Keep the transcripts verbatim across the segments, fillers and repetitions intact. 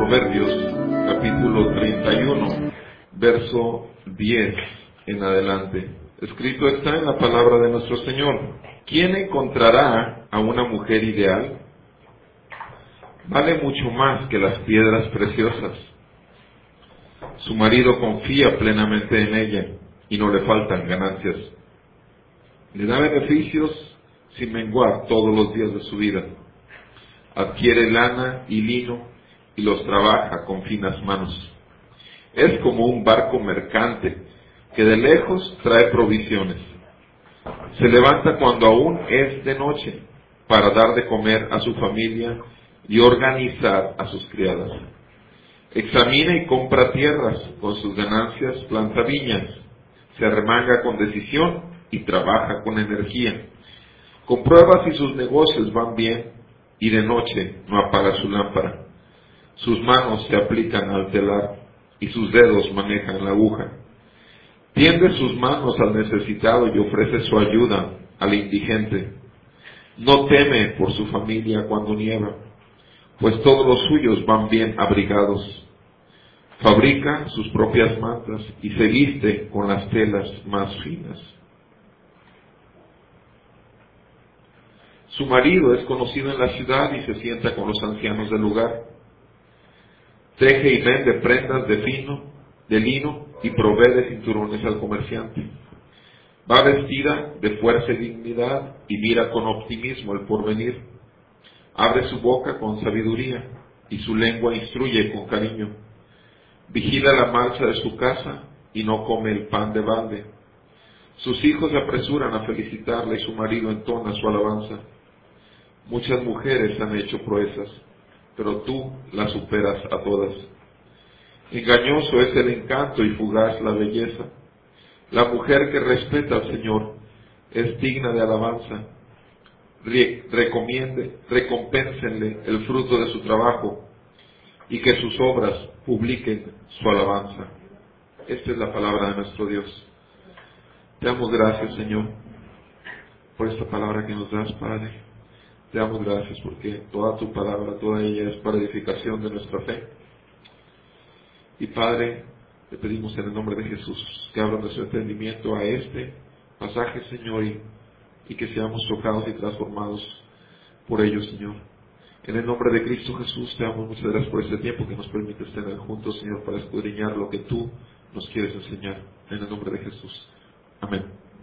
Proverbios, capítulo treinta y uno, verso diez en adelante. Escrito está en la palabra de nuestro Señor: ¿Quién encontrará a una mujer ideal? Vale mucho más que las piedras preciosas. Su marido confía plenamente en ella y no le faltan ganancias. Le da beneficios sin menguar todos los días de su vida. Adquiere lana y lino y los trabaja con finas manos. Es como un barco mercante que de lejos trae provisiones. Se levanta cuando aún es de noche para dar de comer a su familia y organizar a sus criadas. Examina y compra tierras, con sus ganancias planta viñas. Se arremanga con decisión y trabaja con energía. Comprueba si sus negocios van bien y de noche no apaga su lámpara. Sus manos se aplican al telar y sus dedos manejan la aguja. Tiende sus manos al necesitado y ofrece su ayuda al indigente. No teme por su familia cuando nieva, pues todos los suyos van bien abrigados. Fabrica sus propias mantas y se viste con las telas más finas. Su marido es conocido en la ciudad y se sienta con los ancianos del lugar. Teje y vende prendas de fino, de lino y provee de cinturones al comerciante. Va vestida de fuerza y dignidad y mira con optimismo el porvenir. Abre su boca con sabiduría y su lengua instruye con cariño. Vigila la marcha de su casa y no come el pan de balde. Sus hijos se apresuran a felicitarla y su marido entona su alabanza. Muchas mujeres han hecho proezas, pero tú las superas a todas. Engañoso es el encanto y fugaz la belleza. La mujer que respeta al Señor es digna de alabanza. Re- recomiende, recompénsenle el fruto de su trabajo y que sus obras publiquen su alabanza. Esta es la palabra de nuestro Dios. Te damos gracias, Señor, por esta palabra que nos das, Padre. Te damos gracias porque toda tu palabra, toda ella es para edificación de nuestra fe. Y Padre, te pedimos en el nombre de Jesús que abra nuestro entendimiento a este pasaje, Señor, y, y que seamos tocados y transformados por ello, Señor. En el nombre de Cristo Jesús, te damos muchas gracias por este tiempo que nos permites tener juntos, Señor, para escudriñar lo que tú nos quieres enseñar. En el nombre de Jesús. Amén.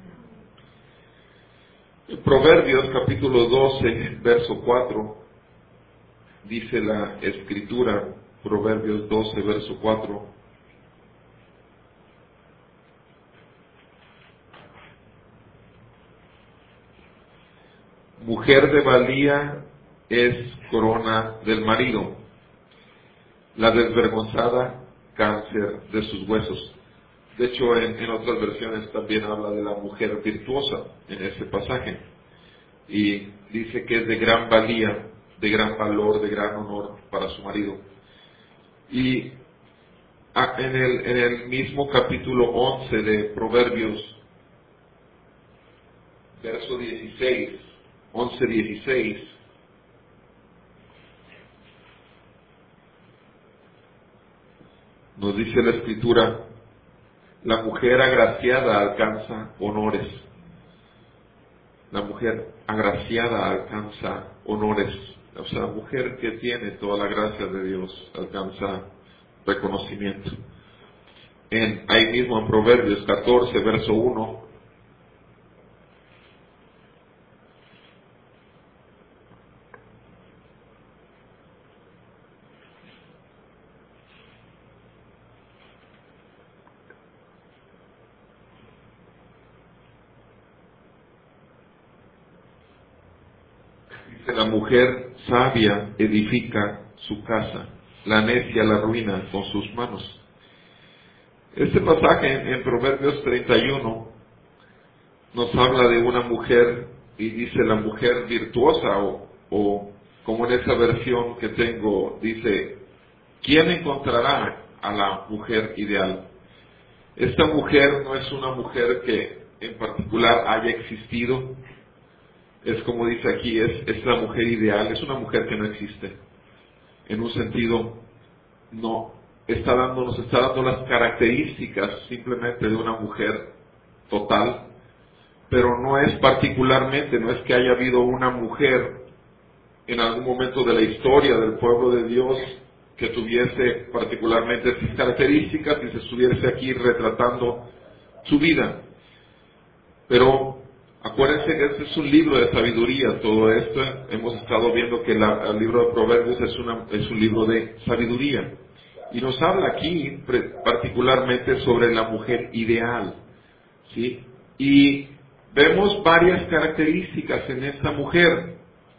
En Proverbios capítulo doce, verso cuatro, dice la Escritura, Proverbios doce, verso cuatro: mujer de valía es corona del marido, la desvergonzada cáncer de sus huesos. De hecho, en, en otras versiones también habla de la mujer virtuosa en ese pasaje. Y dice que es de gran valía, de gran valor, de gran honor para su marido. Y en el, en el mismo capítulo once de Proverbios, verso dieciséis, once dieciséis, nos dice la Escritura: la mujer agraciada alcanza honores. La mujer agraciada alcanza honores. O sea, la mujer que tiene toda la gracia de Dios alcanza reconocimiento. En, ahí mismo en Proverbios catorce, verso uno, la mujer sabia edifica su casa, la necia la arruina con sus manos. Este pasaje en, en Proverbios treinta y uno nos habla de una mujer y dice la mujer virtuosa, o, o como en esa versión que tengo dice: ¿quién encontrará a la mujer ideal? Esta mujer no es una mujer que en particular haya existido. Es como dice aquí, es, es la mujer ideal, es una mujer que no existe. En un sentido, no está dando, nos está dando las características simplemente de una mujer total, pero no es particularmente, no es que haya habido una mujer en algún momento de la historia del pueblo de Dios que tuviese particularmente estas características y se estuviese aquí retratando su vida. Pero acuérdense que este es un libro de sabiduría, todo esto. Hemos estado viendo que la, el libro de Proverbios es, una, es un libro de sabiduría. Y nos habla aquí pre, particularmente sobre la mujer ideal, ¿sí? Y vemos varias características en esta mujer.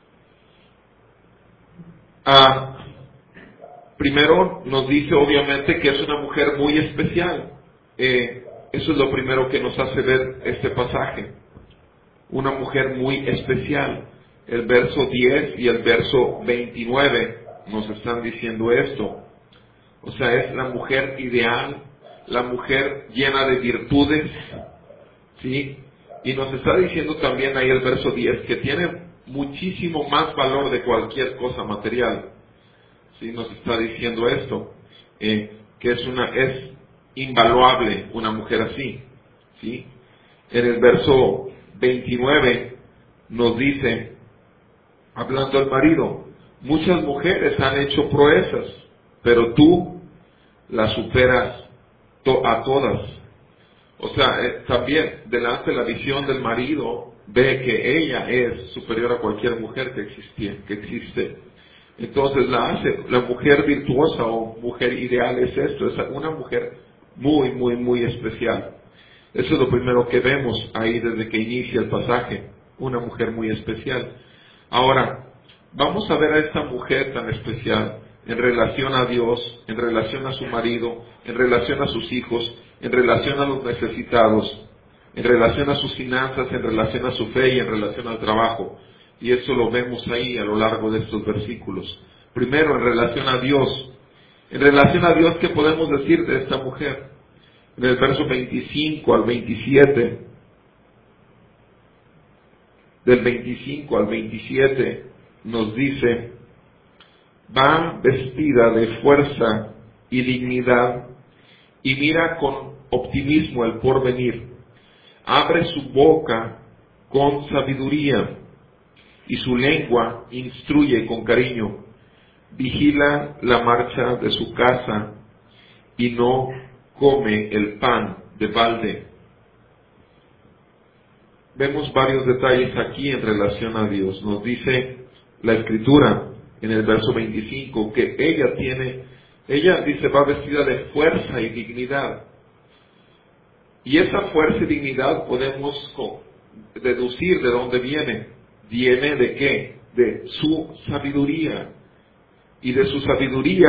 Ah, primero nos dice obviamente que es una mujer muy especial. Eh, eso es lo primero que nos hace ver este pasaje. Una mujer muy especial. El verso diez y el verso veintinueve nos están diciendo esto. O sea, es la mujer ideal, la mujer llena de virtudes, ¿sí? Y nos está diciendo también ahí el verso diez que tiene muchísimo más valor de cualquier cosa material. ¿Sí? Nos está diciendo esto, eh, que es una es invaluable una mujer así, ¿sí? En el verso veintinueve nos dice, hablando al marido, muchas mujeres han hecho proezas, pero tú las superas to- a todas. O sea, eh, también delante de la visión del marido ve que ella es superior a cualquier mujer que existe, que existe. Entonces la hace, la mujer virtuosa o mujer ideal es esto, es una mujer muy, muy, muy especial. Eso es lo primero que vemos ahí desde que inicia el pasaje, una mujer muy especial. Ahora, vamos a ver a esta mujer tan especial en relación a Dios, en relación a su marido, en relación a sus hijos, en relación a los necesitados, en relación a sus finanzas, en relación a su fe y en relación al trabajo. Y eso lo vemos ahí a lo largo de estos versículos. Primero, en relación a Dios. En relación a Dios, ¿qué podemos decir de esta mujer? En el verso veinticinco al veintisiete, del veinticinco al veintisiete, nos dice, va vestida de fuerza y dignidad y mira con optimismo el porvenir. Abre su boca con sabiduría y su lengua instruye con cariño. Vigila la marcha de su casa y no come el pan de balde. Vemos varios detalles aquí en relación a Dios. Nos dice la Escritura en el verso veinticinco que ella tiene, ella dice va vestida de fuerza y dignidad. Y esa fuerza y dignidad podemos deducir de dónde viene. ¿Viene de qué? De su sabiduría. Y de su sabiduría,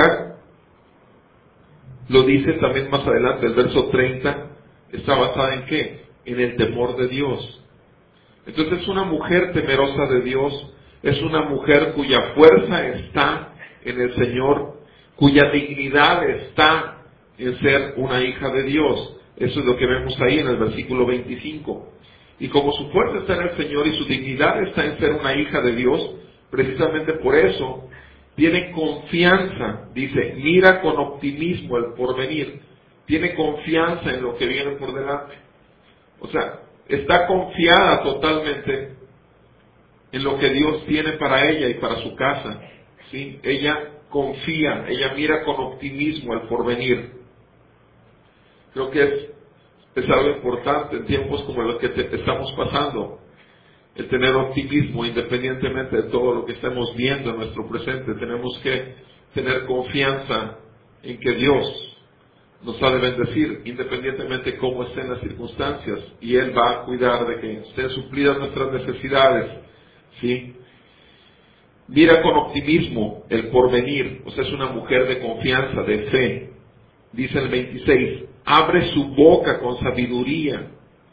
lo dice también más adelante, el verso treinta, está basada en qué? En el temor de Dios. Entonces es una mujer temerosa de Dios, es una mujer cuya fuerza está en el Señor, cuya dignidad está en ser una hija de Dios. Eso es lo que vemos ahí en el versículo veinticinco. Y como su fuerza está en el Señor y su dignidad está en ser una hija de Dios, precisamente por eso tiene confianza, dice, mira con optimismo el porvenir, tiene confianza en lo que viene por delante. O sea, está confiada totalmente en lo que Dios tiene para ella y para su casa, ¿sí? Ella confía, ella mira con optimismo el porvenir. Creo que es, es algo importante en tiempos como los que te, estamos pasando, el tener optimismo independientemente de todo lo que estemos viendo en nuestro presente. Tenemos que tener confianza en que Dios nos ha de bendecir independientemente de cómo estén las circunstancias, y Él va a cuidar de que estén suplidas nuestras necesidades, ¿sí? Mira con optimismo el porvenir, o sea, es una mujer de confianza, de fe. Dice el veintiséis, abre su boca con sabiduría.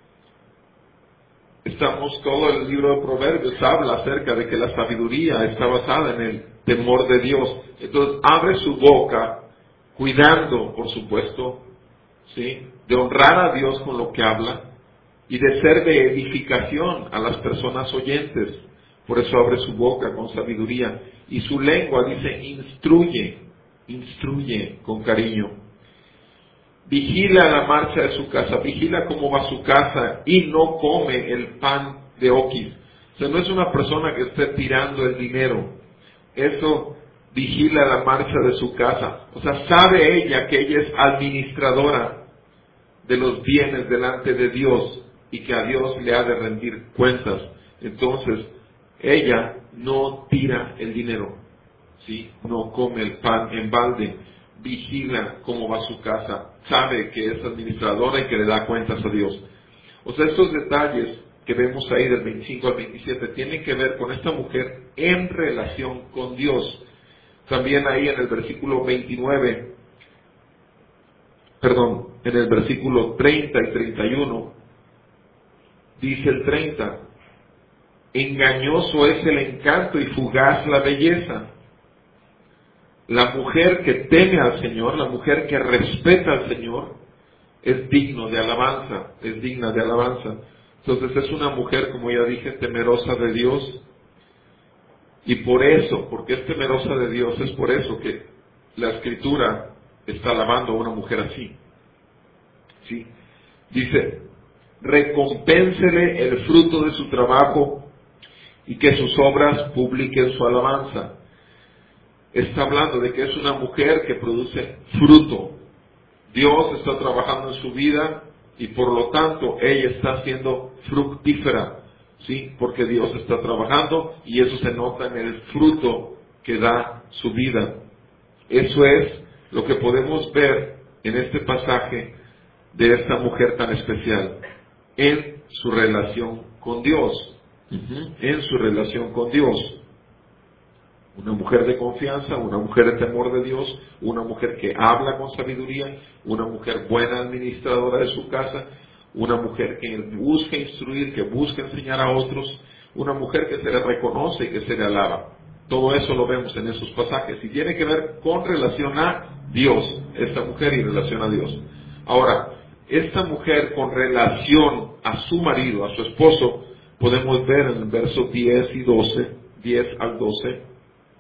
Estamos, todo el libro de Proverbios habla acerca de que la sabiduría está basada en el temor de Dios. Entonces, abre su boca, cuidando, por supuesto, ¿sí?, de honrar a Dios con lo que habla y de ser de edificación a las personas oyentes. Por eso abre su boca con sabiduría. Y su lengua, dice, instruye. instruye con cariño. Vigila la marcha de su casa, vigila cómo va su casa y no come el pan de oquis. O sea, no es una persona que esté tirando el dinero. Eso vigila la marcha de su casa. O sea, sabe ella que ella es administradora de los bienes delante de Dios y que a Dios le ha de rendir cuentas. Entonces, ella no tira el dinero, ¿sí? No come el pan en balde, vigila cómo va su casa, sabe que es administradora y que le da cuentas a Dios. O sea, estos detalles que vemos ahí del veinticinco al veintisiete tienen que ver con esta mujer en relación con Dios. También ahí en el versículo veintinueve, perdón, en el versículo treinta y treinta y uno, dice el treinta, engañoso es el encanto y fugaz la belleza. La mujer que teme al Señor, la mujer que respeta al Señor, es digno de alabanza, es digna de alabanza. Entonces es una mujer, como ya dije, temerosa de Dios. Y por eso, porque es temerosa de Dios, es por eso que la Escritura está alabando a una mujer así. ¿Sí? Dice, recompénsele el fruto de su trabajo y que sus obras publiquen su alabanza. Está hablando de que es una mujer que produce fruto. Dios está trabajando en su vida y por lo tanto ella está siendo fructífera, ¿sí? Porque Dios está trabajando y eso se nota en el fruto que da su vida. Eso es lo que podemos ver en este pasaje de esta mujer tan especial, en su relación con Dios, uh-huh. en su relación con Dios. Una mujer de confianza, una mujer de temor de Dios, una mujer que habla con sabiduría, una mujer buena administradora de su casa, una mujer que busca instruir, que busca enseñar a otros, una mujer que se le reconoce y que se le alaba. Todo eso lo vemos en esos pasajes y tiene que ver con relación a Dios, esta mujer y relación a Dios. Ahora, esta mujer con relación a su marido, a su esposo, podemos ver en el verso diez y doce, diez al doce,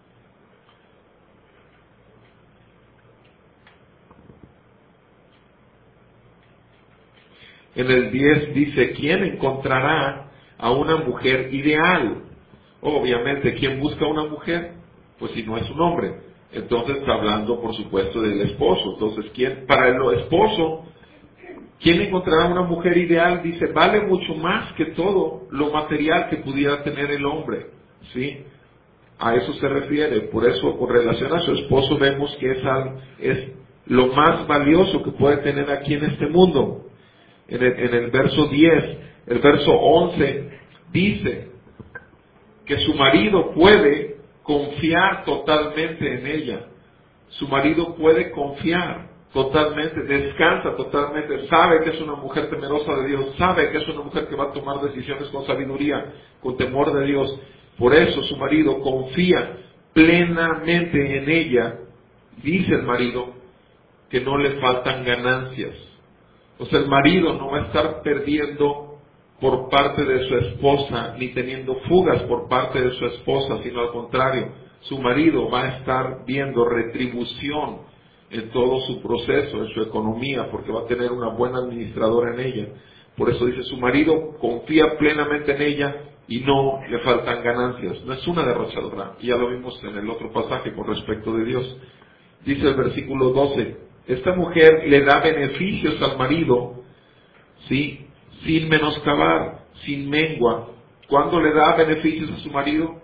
en el diez dice, ¿quién encontrará a una mujer ideal? Obviamente, ¿quién busca a una mujer? Pues si no es un hombre. Entonces está hablando, por supuesto, del esposo. Entonces, ¿quién? Para el esposo, ¿quién encontrará una mujer ideal? Dice, vale mucho más que todo lo material que pudiera tener el hombre. ¿Sí? A eso se refiere. Por eso, con relación a su esposo, vemos que es, al, es lo más valioso que puede tener aquí en este mundo. En el, en el verso diez, el verso once, dice que su marido puede confiar totalmente en ella. Su marido puede confiar totalmente, descansa totalmente, sabe que es una mujer temerosa de Dios, sabe que es una mujer que va a tomar decisiones con sabiduría, con temor de Dios. Por eso su marido confía plenamente en ella. Dice el marido que no le faltan ganancias. O sea, el marido no va a estar perdiendo por parte de su esposa, ni teniendo fugas por parte de su esposa, sino al contrario, su marido va a estar viendo retribución en todo su proceso, en su economía, porque va a tener una buena administradora en ella. Por eso dice, su marido confía plenamente en ella y no le faltan ganancias. No es una derrochadora, y ya lo vimos en el otro pasaje con respecto de Dios. Dice el versículo doce, esta mujer le da beneficios al marido, ¿sí? Sin menoscabar, sin mengua. ¿Cuándo le da beneficios a su marido?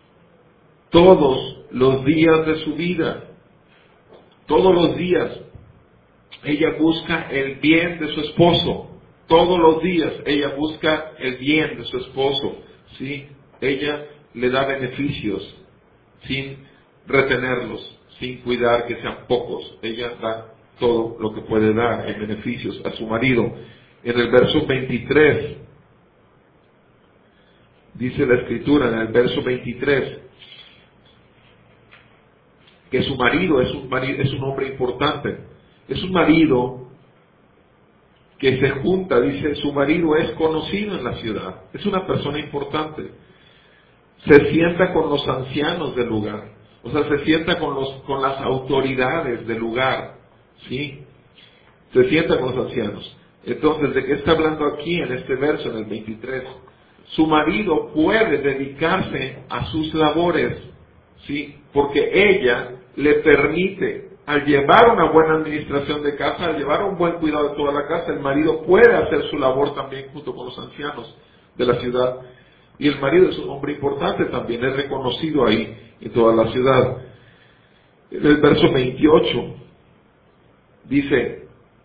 Todos los días de su vida. Todos los días. Ella busca el bien de su esposo. Todos los días ella busca el bien de su esposo, ¿sí? Ella le da beneficios sin retenerlos, sin cuidar que sean pocos. Ella da todo lo que puede dar en beneficios a su marido. En el verso veintitrés, dice la Escritura, en el verso veintitrés, que su marido es un, marido, es un hombre importante. Es un marido que se junta, dice, su marido es conocido en la ciudad. Es una persona importante. Se sienta con los ancianos del lugar. O sea, se sienta con los, con las autoridades del lugar, ¿sí? Se sienta con los ancianos. Entonces, ¿de qué está hablando aquí en este verso, en el veintitrés? Su marido puede dedicarse a sus labores, ¿sí? Porque ella le permite, al llevar una buena administración de casa, al llevar un buen cuidado de toda la casa, el marido puede hacer su labor también junto con los ancianos de la ciudad. Y el marido es un hombre importante también, es reconocido ahí en toda la ciudad. En el verso veintiocho dice,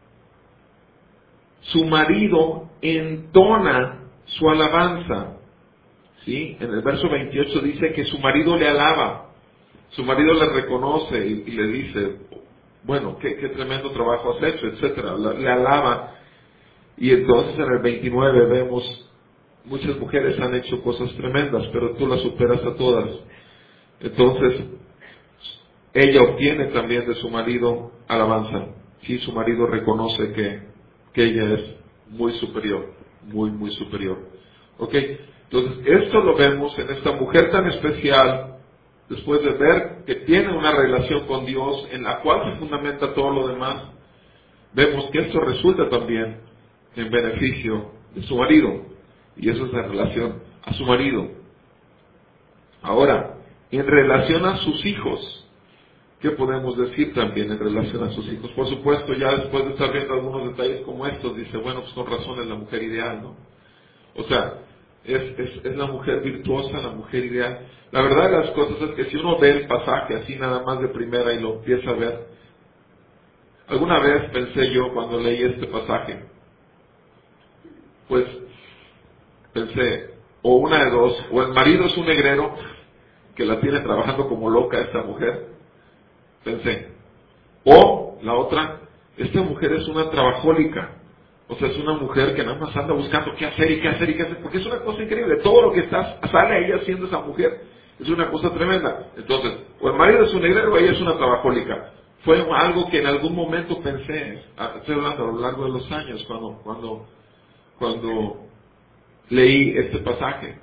su marido entona su alabanza, ¿sí? En el verso veintiocho dice que su marido le alaba, su marido le reconoce y, y le dice, bueno, qué, qué tremendo trabajo has hecho, etcétera, le, le alaba. Y entonces en el veintinueve vemos, muchas mujeres han hecho cosas tremendas, pero tú las superas a todas. Entonces, ella obtiene también de su marido alabanza. Sí, su marido reconoce que, que ella es muy superior, muy, muy superior. ¿Ok? Entonces, esto lo vemos en esta mujer tan especial, después de ver que tiene una relación con Dios en la cual se fundamenta todo lo demás. Vemos que esto resulta también en beneficio de su marido, y eso es en relación a su marido. Ahora, en relación a sus hijos, ¿qué podemos decir también en relación a sus hijos? Por supuesto, ya después de estar viendo algunos detalles como estos, dice, bueno, pues con razón es la mujer ideal, ¿no? O sea, es, es, es la mujer virtuosa, la mujer ideal. La verdad de las cosas es que si uno ve el pasaje así nada más de primera y lo empieza a ver, alguna vez pensé yo cuando leí este pasaje, pues pensé, o una de dos, o el marido es un negrero que la tiene trabajando como loca esta mujer, pensé, o la otra, esta mujer es una trabajólica, o sea, es una mujer que nada más anda buscando qué hacer y qué hacer y qué hacer, porque es una cosa increíble, todo lo que está, sale ella haciendo esa mujer, es una cosa tremenda. Entonces, o el marido es un negrero o ella es una trabajólica. Fue algo que en algún momento pensé, estoy hablando a lo largo de los años, cuando, cuando, cuando leí este pasaje.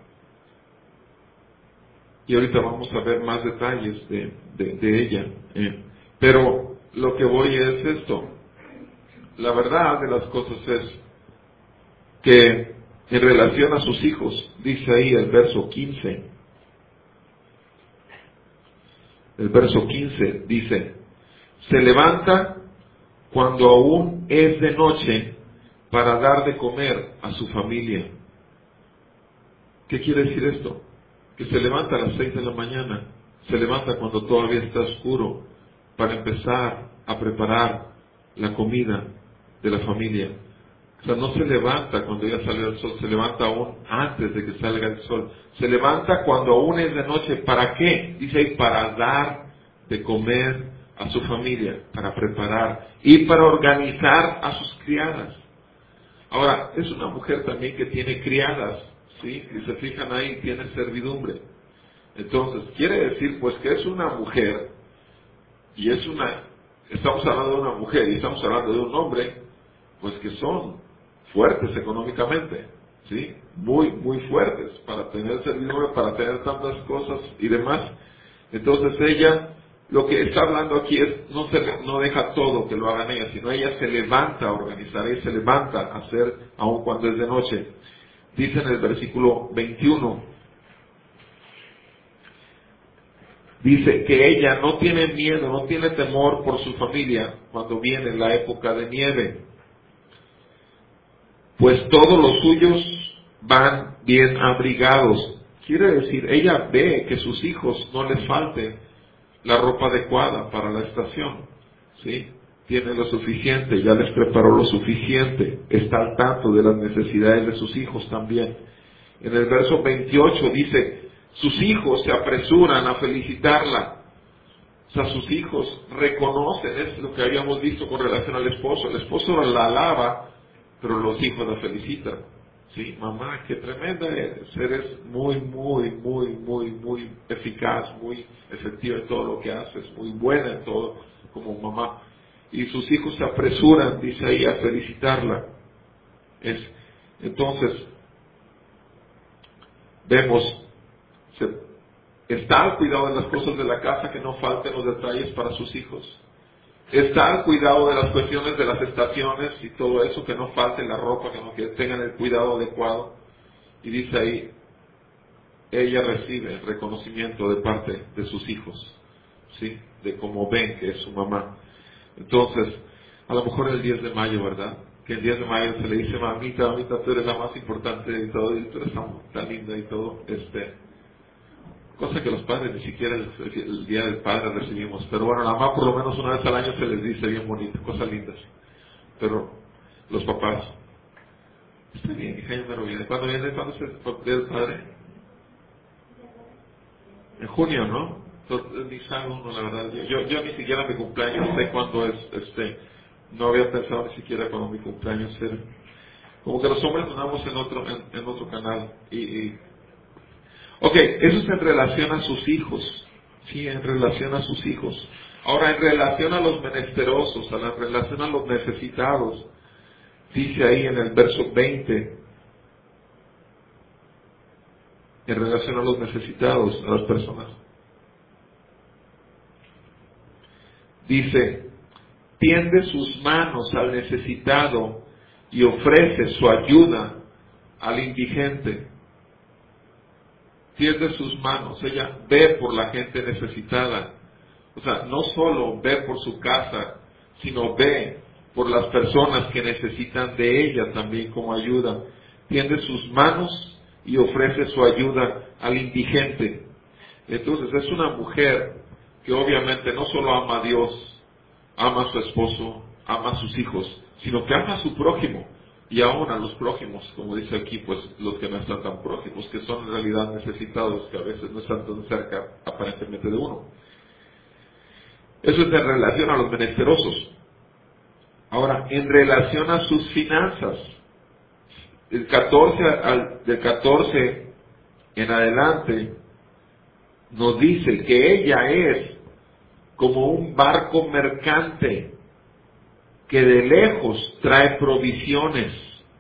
Y ahorita vamos a ver más detalles de, de, de ella. Eh. Pero lo que voy es esto. La verdad de las cosas es que en relación a sus hijos, dice ahí el verso quince, el verso quince dice, se levanta cuando aún es de noche para dar de comer a su familia. ¿Qué quiere decir esto? Que se levanta a las seis de la mañana, se levanta cuando todavía está oscuro, para empezar a preparar la comida de la familia. O sea, no se levanta cuando ya salió el sol, se levanta aún antes de que salga el sol. Se levanta cuando aún es de noche. ¿Para qué? Dice ahí, para dar de comer a su familia, para preparar y para organizar a sus criadas. Ahora, es una mujer también que tiene criadas, ¿sí? Si se fijan ahí, tiene servidumbre. Entonces, quiere decir pues que es una mujer, y es una, estamos hablando de una mujer y estamos hablando de un hombre, pues que son fuertes económicamente, ¿sí? Muy, muy fuertes para tener servidumbre, para tener tantas cosas y demás. Entonces ella, lo que está hablando aquí es, no se, no deja todo que lo hagan ella, sino ella se levanta a organizar, ella se levanta a hacer, aun cuando es de noche. Dice en el versículo veintiuno, dice que ella no tiene miedo, no tiene temor por su familia cuando viene la época de nieve, pues todos los suyos van bien abrigados. Quiere decir, ella ve que sus hijos no les falte la ropa adecuada para la estación, ¿sí? Tiene lo suficiente, ya les preparó lo suficiente, está al tanto de las necesidades de sus hijos también. En el verso veintiocho dice, sus hijos se apresuran a felicitarla. O sea, sus hijos reconocen, es lo que habíamos visto con relación al esposo. El esposo la alaba, pero los hijos la felicitan. Sí, mamá, qué tremenda eres. Eres muy, muy, muy, muy, muy eficaz, muy efectiva en todo lo que haces, muy buena en todo como mamá. Y sus hijos se apresuran, dice ahí, a felicitarla. Es, entonces, vemos, se, Está al cuidado de las cosas de la casa, que no falten los detalles para sus hijos. Está al cuidado de las cuestiones de las estaciones y todo eso, que no falte la ropa, que, no, que tengan el cuidado adecuado. Y dice ahí, ella recibe el reconocimiento de parte de sus hijos, ¿sí? De cómo ven que es su mamá. Entonces, a lo mejor el diez de mayo, ¿verdad? Que el diez de mayo se le dice, mamita, mamita, tú eres la más importante de todo, y tú eres tan, tan linda y todo, este, cosa que los padres ni siquiera el, el día del padre recibimos. Pero bueno, la mamá por lo menos una vez al año se les dice bien bonito, cosas lindas. Pero los papás, está bien, hija, yo me lo viene. ¿Cuándo viene? ¿Cuándo es el día del padre? En junio, ¿no? Entonces, ni sabe uno, la verdad. Yo, yo, yo ni siquiera mi cumpleaños sé cuándo es, este, no había pensado ni siquiera cuándo mi cumpleaños era. Como que los hombres nos damos en otro, en, en otro canal. Y, y... Ok, eso es en relación a sus hijos. Sí, en relación a sus hijos. Ahora, en relación a los menesterosos, a la en relación a los necesitados, dice ahí en el verso veinte, en relación a los necesitados, a las personas. Dice, tiende sus manos al necesitado y ofrece su ayuda al indigente. Tiende sus manos, ella ve por la gente necesitada. O sea, no solo ve por su casa, sino ve por las personas que necesitan de ella también como ayuda. Tiende sus manos y ofrece su ayuda al indigente. Entonces es una mujer que obviamente no solo ama a Dios, ama a su esposo, ama a sus hijos, sino que ama a su prójimo y aún a los prójimos, como dice aquí, pues los que no están tan prójimos, que son en realidad necesitados, que a veces no están tan cerca aparentemente de uno. Eso es en relación a los menesterosos. Ahora, en relación a sus finanzas, del catorce, al, del catorce en adelante, nos dice que ella es como un barco mercante que de lejos trae provisiones.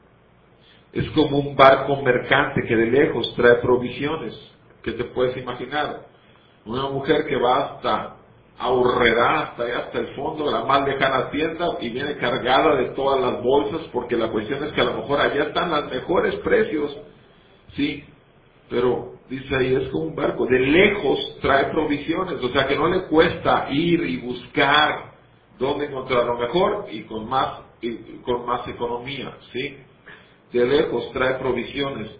Es como un barco mercante que de lejos trae provisiones. ¿Qué te puedes imaginar? Una mujer que va hasta Aurrerá, hasta allá, hasta el fondo de la más lejana tienda y viene cargada de todas las bolsas, porque la cuestión es que a lo mejor allá están los mejores precios, ¿sí? Pero dice ahí, es como un barco, de lejos trae provisiones, o sea que no le cuesta ir y buscar dónde encontrar lo mejor y con más, y con más economía, ¿sí? De lejos trae provisiones.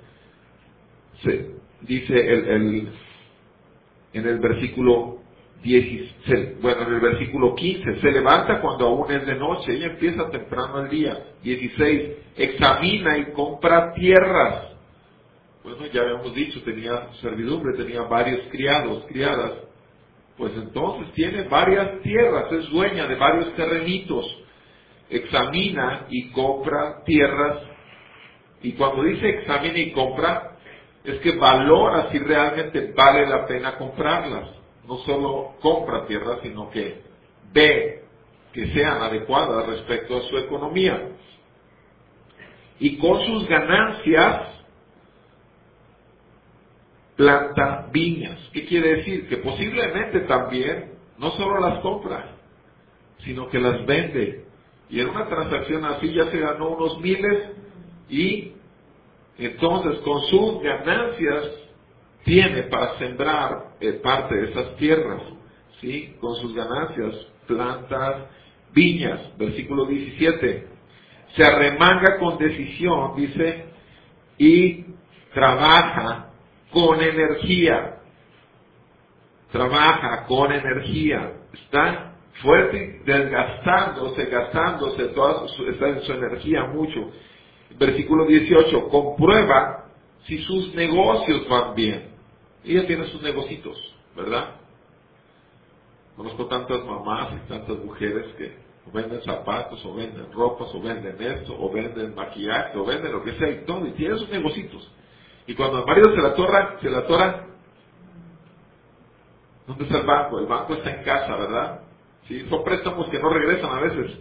Se, dice el, el, en el versículo dieciséis, bueno, en el versículo quince, se levanta cuando aún es de noche, ella empieza temprano el día. dieciséis, examina y compra tierras. Bueno, ya habíamos dicho, tenía servidumbre, tenía varios criados, criadas. Pues entonces tiene varias tierras, es dueña de varios terrenitos. Examina y compra tierras. Y cuando dice examina y compra, es que valora si realmente vale la pena comprarlas. No solo compra tierras, sino que ve que sean adecuadas respecto a su economía. Y con sus ganancias planta viñas. ¿Qué quiere decir? Que posiblemente también no solo las compra, sino que las vende. Y en una transacción así ya se ganó unos miles y entonces con sus ganancias tiene para sembrar eh, parte de esas tierras, ¿sí? Con sus ganancias planta viñas. Versículo diecisiete. Se arremanga con decisión, dice, y trabaja con energía. Trabaja con energía. Está fuerte, desgastándose, gastándose, toda su, está en su energía mucho. Versículo dieciocho. Comprueba si sus negocios van bien. Ella tiene sus negocitos, ¿verdad? Conozco tantas mamás y tantas mujeres que venden zapatos, o venden ropas, o venden esto, o venden maquillaje, o venden lo que sea y todo, y tienen sus negocitos. Y cuando el marido se la atora, se la atora, ¿dónde está el banco? El banco está en casa, ¿verdad? Sí, son préstamos que no regresan a veces.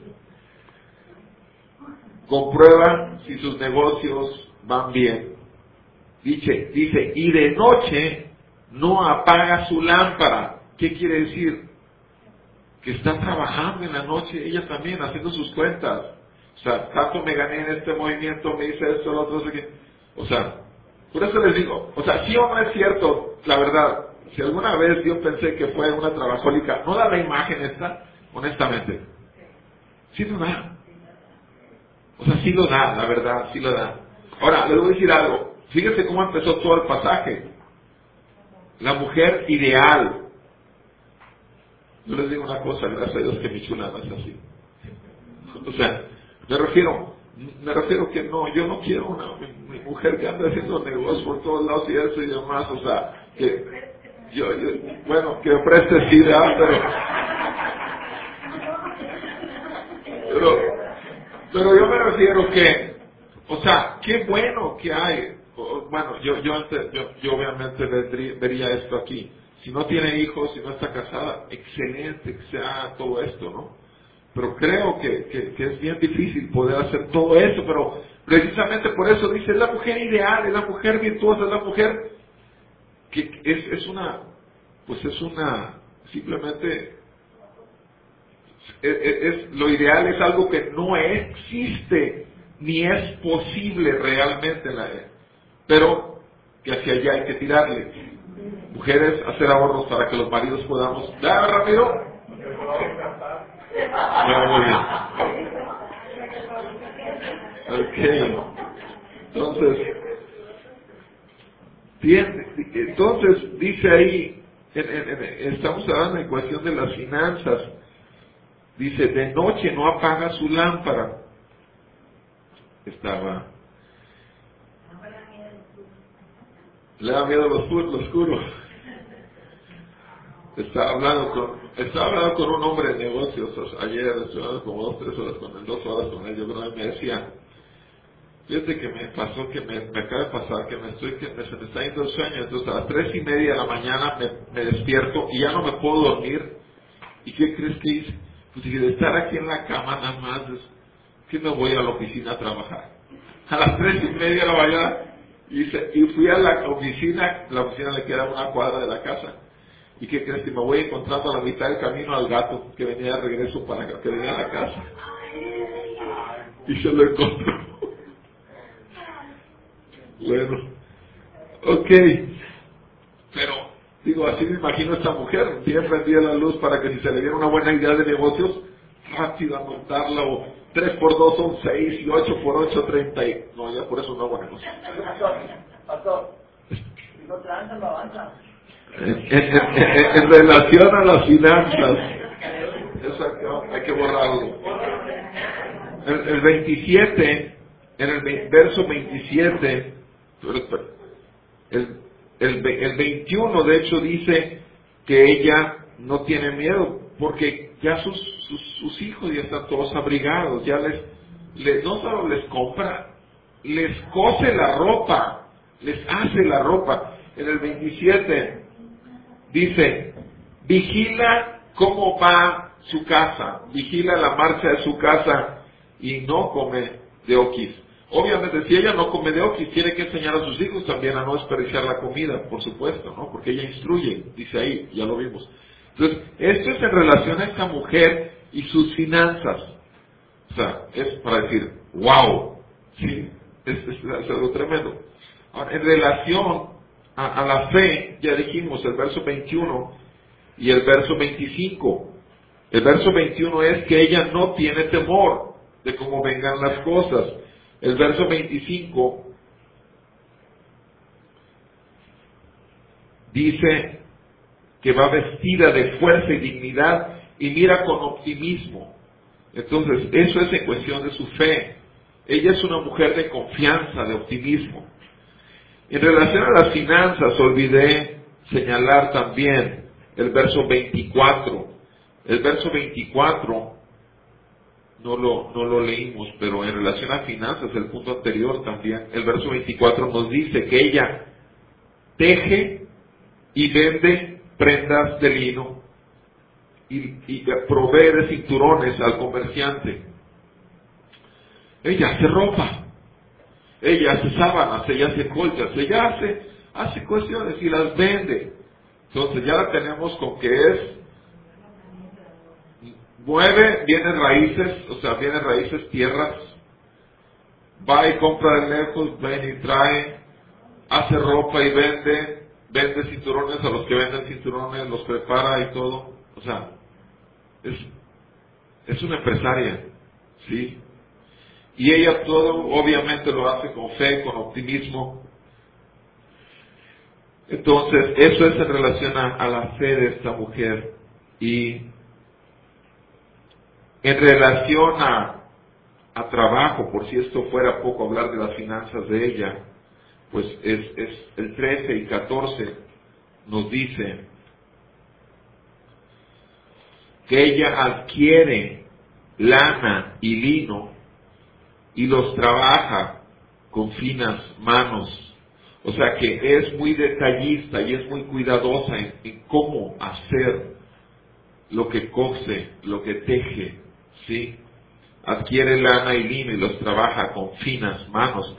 Comprueba si sus negocios van bien. Dice, dice, y de noche no apaga su lámpara. ¿Qué quiere decir? Que está trabajando en la noche, ella también, haciendo sus cuentas. O sea, tanto me gané en este movimiento, me hice esto, lo otro, no sé qué. O sea, por eso les digo, o sea, sí o no es cierto, la verdad, si alguna vez yo pensé que fue una trabajólica, no da la imagen esta, honestamente. Sí lo da. O sea, sí lo da, la verdad, sí lo da. Ahora, les voy a decir algo. Fíjense cómo empezó todo el pasaje. La mujer ideal. Yo les digo una cosa, gracias a Dios que mi chula no es así. O sea, me refiero, me refiero que no, yo no quiero una mi, mi mujer que anda haciendo negocios por todos lados y eso y demás, o sea, que yo, yo bueno, que preste sí, ¿verdad? pero, pero, pero yo me refiero que, o sea, qué bueno que hay, o, bueno, yo, yo, antes, yo, yo obviamente vendría, vería esto aquí. Si no tiene hijos, si no está casada, excelente que sea todo esto, ¿no? Pero creo que, que, que es bien difícil poder hacer todo eso, pero precisamente por eso dice, es la mujer ideal, es la mujer virtuosa, es la mujer que es, es una, pues es una, simplemente, es, es, es- lo ideal es algo que no existe, ni es posible realmente en la pero que hacia allá hay que tirarle. Mujeres, hacer ahorros para que los maridos podamos... ¿Ya, Ramiro? Bueno, muy bien. Ok. Entonces, bien, entonces dice ahí, en- en- en- estamos hablando en cuestión de las finanzas, dice, de noche no apaga su lámpara. Estaba... Le da miedo lo oscuro. Lo oscuro. Estaba hablando con, estaba hablando con un hombre de negocios o sea, ayer, estuve hablando como dos, tres horas con él, dos horas con él, yo creo que me decía, fíjate que me pasó, que me, me acaba de pasar, que me estoy, que me, se me está yendo el sueño, entonces a las tres y media de la mañana me, me despierto y ya no me puedo dormir. ¿Y qué crees que hice? Pues dije, de estar aquí en la cama nada más, es que me voy a la oficina a trabajar. A las tres y media de la mañana, y, se- y fui a la oficina, la oficina le queda a una cuadra de la casa. ¿Y qué crees? Que me voy encontrando a la mitad del camino al gato que venía de regreso para acá, que venía a la casa. Y se lo encontró. Bueno, ok. Pero, digo, así me imagino a esta mujer. Bien prendida la luz para que si se le diera una buena idea de negocios, rápido anotarla. O tres por dos son seis y ocho por ocho, treinta y... No, ya por eso no hago negocio. Pastor, pastor, si no tranza, no avanza. En, en- en- en relación a las finanzas, eso no, hay que borrarlo. El, el veintisiete, en el ve- verso veintisiete, el, el, ve- el veintiuno de hecho dice que ella no tiene miedo, porque ya sus, sus, sus hijos ya están todos abrigados, ya les, les, no solo les compra, les cose la ropa, les hace la ropa. En el veintisiete dice, vigila cómo va su casa, vigila la marcha de su casa y no come de oquis. Obviamente, si ella no come de oquis, tiene que enseñar a sus hijos también a no desperdiciar la comida, por supuesto, ¿no? Porque ella instruye, dice ahí, ya lo vimos. Entonces, esto es en relación a esta mujer y sus finanzas. O sea, es para decir, wow, sí, es, es, es algo tremendo. Ahora, en relación a, a la fe, ya dijimos el verso veintiuno y el verso veinticinco. El verso veintiuno es que ella no tiene temor de cómo vengan las cosas. El verso veinticinco dice que va vestida de fuerza y dignidad y mira con optimismo. Entonces, eso es en cuestión de su fe. Ella es una mujer de confianza, de optimismo. En relación a las finanzas, olvidé señalar también el verso veinticuatro. El verso veinticuatro no lo, no lo leímos, pero en relación a finanzas, el punto anterior también, el verso veinticuatro nos dice que ella teje y vende prendas de lino y, y provee de cinturones al comerciante. Ella hace ropa, ella hace sábanas, ella hace colchas, ella hace, hace cuestiones y las vende. Entonces ya la tenemos con que es mueve bienes raíces, o sea, bienes raíces, tierras, va y compra de lejos, ven y trae, hace ropa y vende, vende cinturones a los que venden cinturones, los prepara y todo. O sea, es, es una empresaria, ¿sí? Y ella todo obviamente lo hace con fe, con optimismo. Entonces, eso es en relación a, a la fe de esta mujer. Y en relación a, a trabajo, por si esto fuera poco hablar de las finanzas de ella, pues es, es el trece y catorce nos dice que ella adquiere lana y lino y los trabaja con finas manos. O sea que es muy detallista y es muy cuidadosa en, en cómo hacer lo que cose, lo que teje, ¿sí? Adquiere lana y lino y los trabaja con finas manos.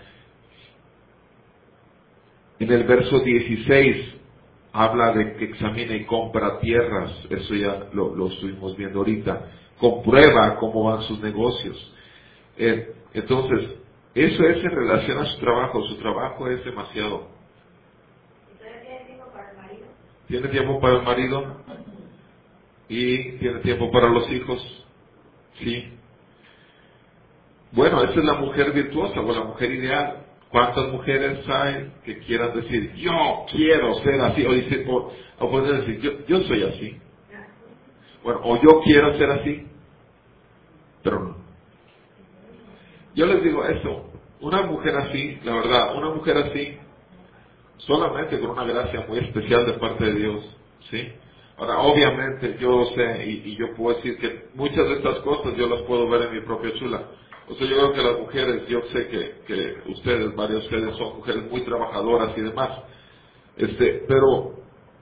En el verso dieciséis habla de que examina y compra tierras, eso ya lo, lo estuvimos viendo ahorita, comprueba cómo van sus negocios. Eh, entonces, eso es en relación a su trabajo, su trabajo es demasiado. ¿Tiene tiempo para el marido? Tiene tiempo para el marido y tiene tiempo para los hijos, sí. Bueno, esa es la mujer virtuosa o la mujer ideal. ¿Cuántas mujeres hay que quieran decir, yo quiero ser así? O, dice, o, o pueden decir, yo, yo soy así. Bueno, o yo quiero ser así, pero no. Yo les digo esto, una mujer así, la verdad, una mujer así, solamente con una gracia muy especial de parte de Dios, ¿sí? Ahora, obviamente, yo sé, y, y yo puedo decir que muchas de estas cosas yo las puedo ver en mi propia chula. O sea, yo creo que las mujeres, yo sé que, que ustedes, varios de ustedes son mujeres muy trabajadoras y demás, este, pero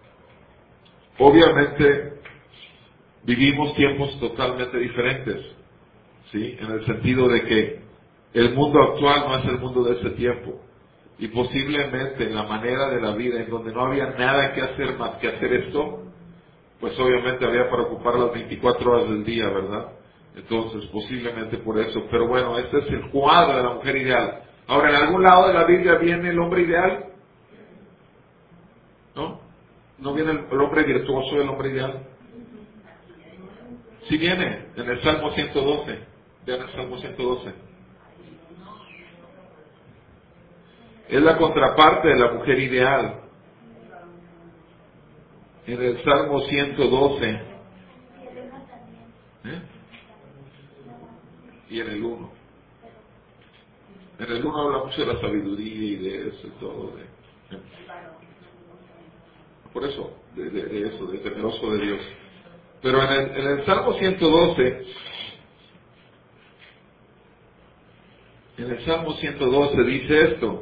obviamente vivimos tiempos totalmente diferentes, ¿sí? En el sentido de que el mundo actual no es el mundo de ese tiempo. Y posiblemente en la manera de la vida en donde no había nada que hacer más que hacer esto, pues obviamente había para ocupar las veinticuatro horas del día, ¿verdad? Entonces, posiblemente por eso. Pero bueno, este es el cuadro de la mujer ideal. Ahora, ¿en algún lado de la Biblia viene el hombre ideal? ¿No? ¿No viene el, el hombre virtuoso, el hombre ideal? Sí viene, en el Salmo ciento doce. Vean el Salmo ciento doce. Es la contraparte de la mujer ideal. En el Salmo ciento doce. ¿Eh? Y en el uno. En el uno habla mucho de la sabiduría y de eso y todo. De, ¿eh? Por eso, de, de, de eso, de temeroso de Dios. Pero en el, en el Salmo ciento doce, en el Salmo ciento doce dice esto.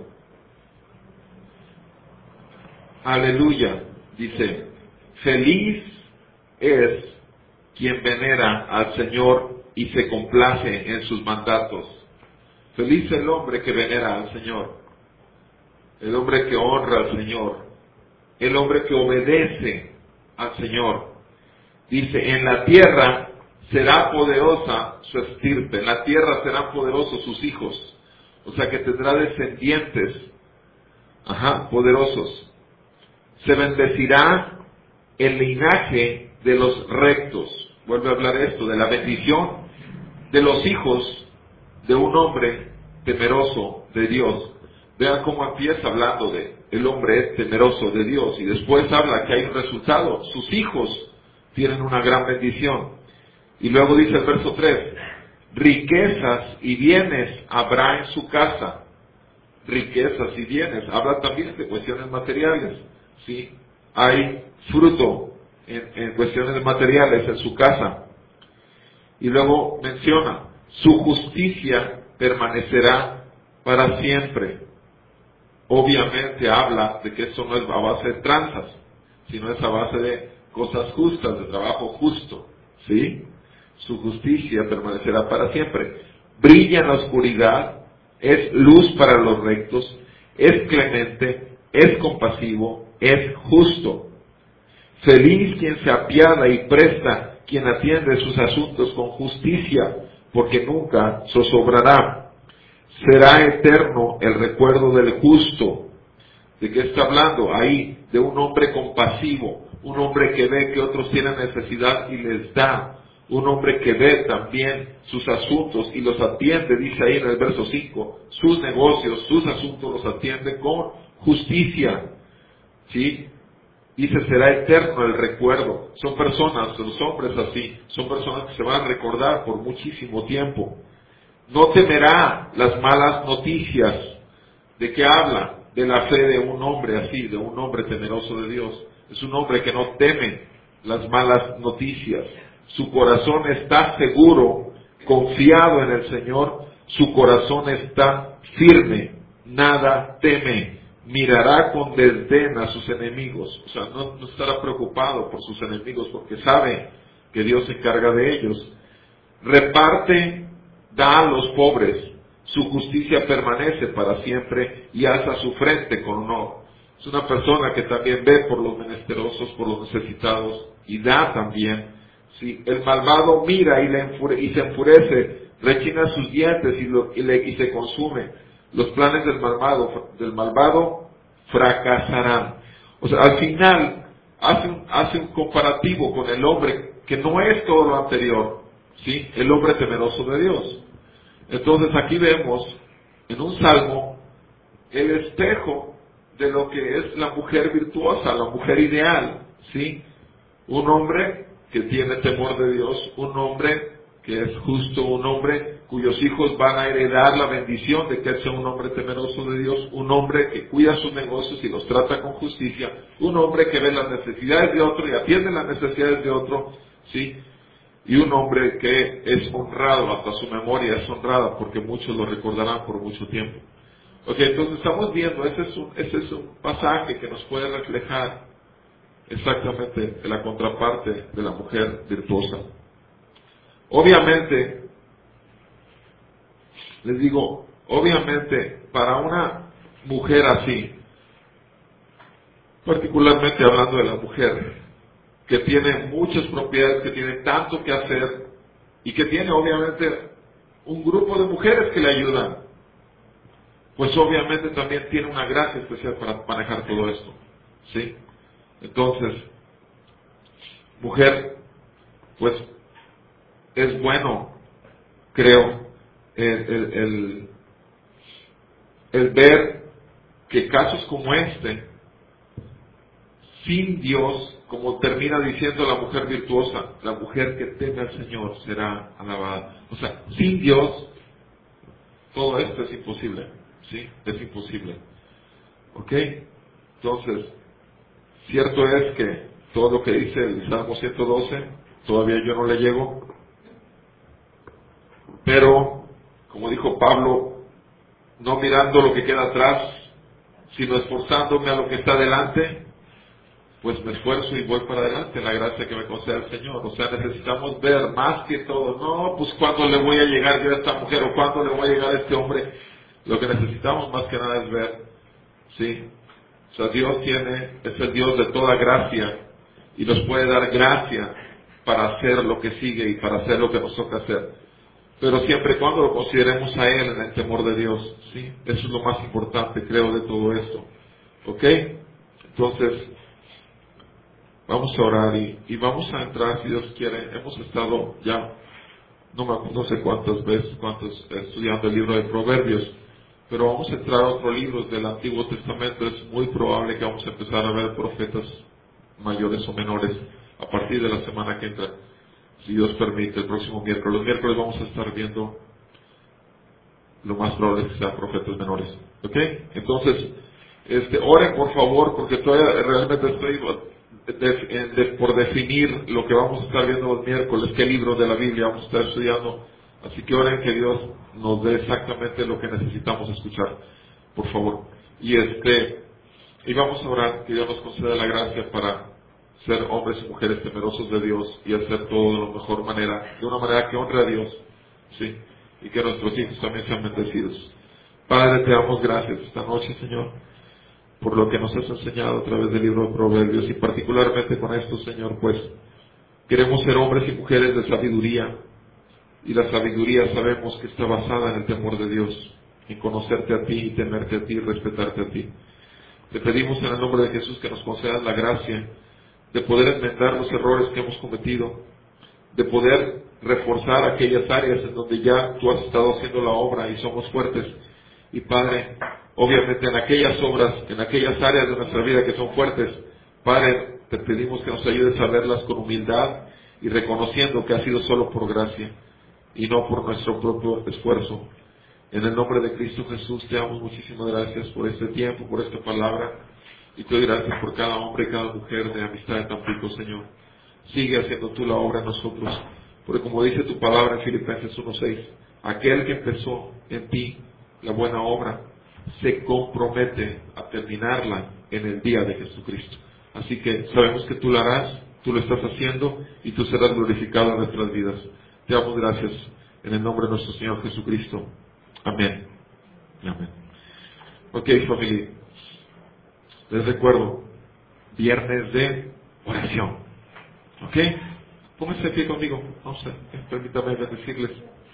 Aleluya, dice, feliz es quien venera al Señor y se complace en sus mandatos. Feliz el hombre que venera al Señor, el hombre que honra al Señor, el hombre que obedece al Señor. Dice, en la tierra será poderosa su estirpe, en la tierra serán poderosos sus hijos, o sea que tendrá descendientes, ajá, poderosos. Se bendecirá el linaje de los rectos. Vuelve a hablar esto, de la bendición de los hijos de un hombre temeroso de Dios. Vean cómo empieza hablando de el hombre es temeroso de Dios y después habla que hay un resultado. Sus hijos tienen una gran bendición. Y luego dice el verso tres, riquezas y bienes habrá en su casa. Riquezas y bienes, habla también de cuestiones materiales. ¿Sí? Hay fruto en, en cuestiones materiales en su casa. Y luego menciona, su justicia permanecerá para siempre. Obviamente habla de que eso no es a base de tranzas, sino es a base de cosas justas, de trabajo justo. ¿Sí? Su justicia permanecerá para siempre. Brilla en la oscuridad, es luz para los rectos, es clemente, es compasivo, es justo. Feliz quien se apiada y presta, quien atiende sus asuntos con justicia, porque nunca zozobrará. Será eterno el recuerdo del justo. ¿De qué está hablando? Ahí, de un hombre compasivo, un hombre que ve que otros tienen necesidad y les da, un hombre que ve también sus asuntos y los atiende, dice ahí en el verso cinco, sus negocios, sus asuntos los atiende con justicia, ¿sí? Dice, será eterno el recuerdo. Son personas, los hombres así, son personas que se van a recordar por muchísimo tiempo. No temerá las malas noticias. ¿De qué habla? De la fe de un hombre así, de un hombre temeroso de Dios. Es un hombre que no teme las malas noticias. Su corazón está seguro, confiado en el Señor. Su corazón está firme, nada teme. Mirará con desdén a sus enemigos. O sea, no, no estará preocupado por sus enemigos porque sabe que Dios se encarga de ellos. Reparte, da a los pobres. Su justicia permanece para siempre y alza su frente con honor. Es una persona que también ve por los menesterosos, por los necesitados y da también. Si el malvado mira y, le enfure, y se enfurece, rechina sus dientes y, lo, y, le, y se consume. Los planes del malvado, del malvado fracasarán. O sea, al final hace un, hace un comparativo con el hombre que no es todo lo anterior, ¿sí? El hombre temeroso de Dios. Entonces aquí vemos en un salmo el espejo de lo que es la mujer virtuosa, la mujer ideal, ¿sí? Un hombre que tiene temor de Dios, un hombre que es justo, un hombre cuyos hijos van a heredar la bendición de que él sea un hombre temeroso de Dios, un hombre que cuida sus negocios y los trata con justicia, un hombre que ve las necesidades de otro y atiende las necesidades de otro, ¿sí? Y un hombre que es honrado, hasta su memoria es honrada, porque muchos lo recordarán por mucho tiempo. Ok, entonces estamos viendo, ese es un, ese es un pasaje que nos puede reflejar exactamente la contraparte de la mujer virtuosa. Obviamente, les digo, obviamente, para una mujer así, particularmente hablando de la mujer, que tiene muchas propiedades, que tiene tanto que hacer y que tiene obviamente un grupo de mujeres que le ayudan, pues obviamente también tiene una gracia especial para manejar todo esto, ¿sí? Entonces, mujer, pues es bueno, creo, el, el, el, el ver que casos como este, sin Dios, como termina diciendo la mujer virtuosa, la mujer que teme al Señor será alabada. O sea, sin Dios, todo esto es imposible, ¿sí? Es imposible. ¿Ok? Entonces, cierto es que todo lo que dice el Salmo ciento doce, todavía yo no le llego, pero, como dijo Pablo, no mirando lo que queda atrás, sino esforzándome a lo que está delante, pues me esfuerzo y voy para adelante en la gracia que me concede el Señor. O sea, necesitamos ver más que todo. No, pues cuándo le voy a llegar yo a esta mujer o cuándo le voy a llegar a este hombre. Lo que necesitamos más que nada es ver, ¿sí? O sea, Dios tiene, es el Dios de toda gracia y nos puede dar gracia para hacer lo que sigue y para hacer lo que nos toca hacer. Pero siempre y cuando lo consideremos a Él en el temor de Dios, ¿sí? Eso es lo más importante, creo, de todo esto. ¿Ok? Entonces, vamos a orar y, y vamos a entrar, si Dios quiere. Hemos estado ya, no, me, no sé cuántas veces, cuántos, estudiando el libro de Proverbios, pero vamos a entrar a otros libros del Antiguo Testamento. Es muy probable que vamos a empezar a ver profetas mayores o menores a partir de la semana que entra, si Dios permite, el próximo miércoles. Los miércoles vamos a estar viendo, lo más probable es que sean profetas menores. ¿Ok? Entonces, este, oren por favor, porque todavía realmente estoy de, de, de, por definir lo que vamos a estar viendo los miércoles, qué libro de la Biblia vamos a estar estudiando. Así que oren que Dios nos dé exactamente lo que necesitamos escuchar, por favor. Y este, y vamos a orar que Dios nos conceda la gracia para ser hombres y mujeres temerosos de Dios y hacer todo de la mejor manera, de una manera que honre a Dios, sí, y que nuestros hijos también sean bendecidos. Padre, te damos gracias esta noche, Señor. por lo que nos has enseñado a través del libro de Proverbios, y particularmente con esto, Señor, pues queremos ser hombres y mujeres de sabiduría, y la sabiduría sabemos que está basada en el temor de Dios, en conocerte a ti y temerte a ti y respetarte a ti. Te pedimos en el nombre de Jesús que nos concedas la gracia de poder enmendar los errores que hemos cometido, de poder reforzar aquellas áreas en donde ya tú has estado haciendo la obra y somos fuertes. Y Padre, obviamente en aquellas obras, en aquellas áreas de nuestra vida que son fuertes, Padre, te pedimos que nos ayudes a verlas con humildad y reconociendo que ha sido solo por gracia y no por nuestro propio esfuerzo. En el nombre de Cristo Jesús te damos muchísimas gracias por este tiempo, por esta palabra, y te doy gracias por cada hombre y cada mujer de Amistad de Tampico, Señor. Sigue haciendo tú la obra en nosotros, porque como dice tu palabra en Filipenses uno seis, aquel que empezó en ti la buena obra se compromete a terminarla en el día de Jesucristo. Así que sabemos que tú lo harás, tú lo estás haciendo y tú serás glorificado en nuestras vidas. Te damos gracias en el nombre de nuestro Señor Jesucristo. Amén. Amén. Ok, familia. Les recuerdo, viernes de oración. ¿Ok? Pónganse aquí conmigo. Vamos a, permítame bendecirles.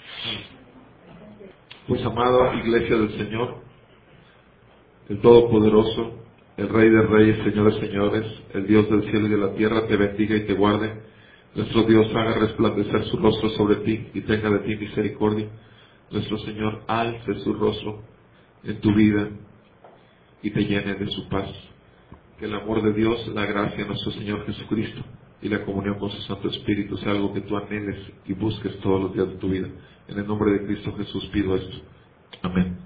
Pues amada Iglesia del Señor, el Todopoderoso, el Rey de Reyes, Señor de Señores, el Dios del cielo y de la tierra, te bendiga y te guarde. Nuestro Dios haga resplandecer su rostro sobre ti y tenga de ti misericordia. Nuestro Señor alce su rostro en tu vida y te llene de su paz. Que el amor de Dios, la gracia de nuestro Señor Jesucristo y la comunión con su Santo Espíritu sea algo que tú anheles y busques todos los días de tu vida. En el nombre de Cristo Jesús pido esto. Amén.